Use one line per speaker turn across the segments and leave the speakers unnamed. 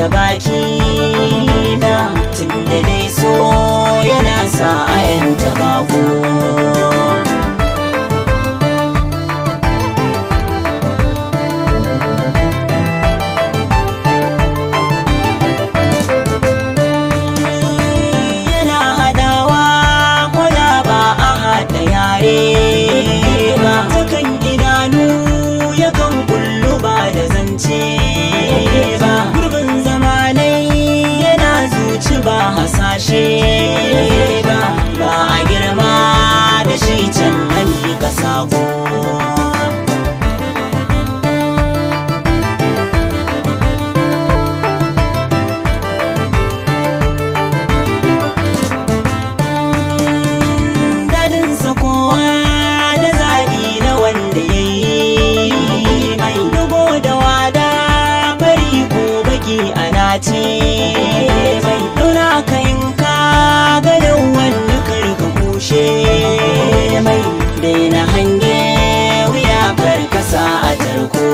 da baki na, tunda dai so yana sa a yanta bako. Hasashe ba a girma da shi can hami ka sako. Dadinsa kowa da zaɓi na wanda ya yi mai dugo da wada fari ko baki ana ce mai ɗora kayan gadon wanda karka kushe mai daina hange wuya karkasa a tarko.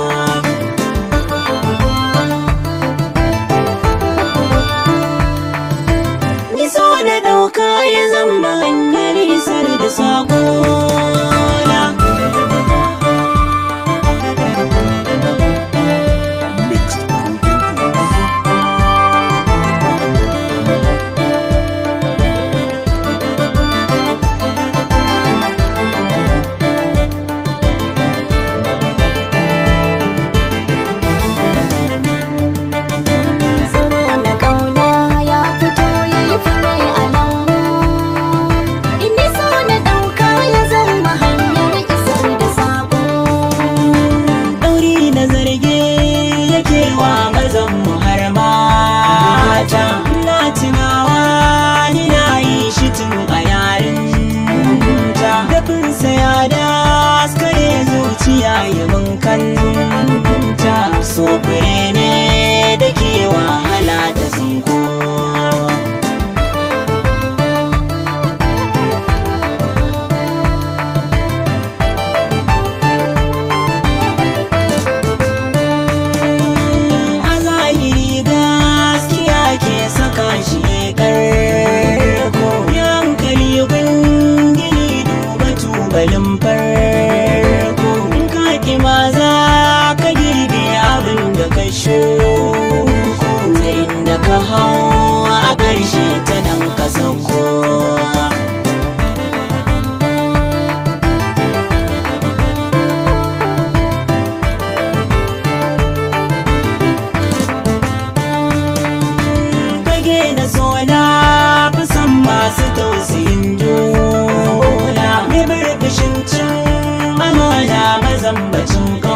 Ni so da ɗauka ya zama hanyar isar da sako. Na tunawa ni na yi shi tun a yarinta, dafinsa ya daskare zuciya yi mun kanta, so fure ne da ke wahala da zinko. Balin farko in ka ƙi ma za ka girbe abin da ka shuko, ta inda ka hau a ƙarshe ta nan ka sauko. Fage da so na fi son masu tausayin juna, mai barbashin cin amana mazambacin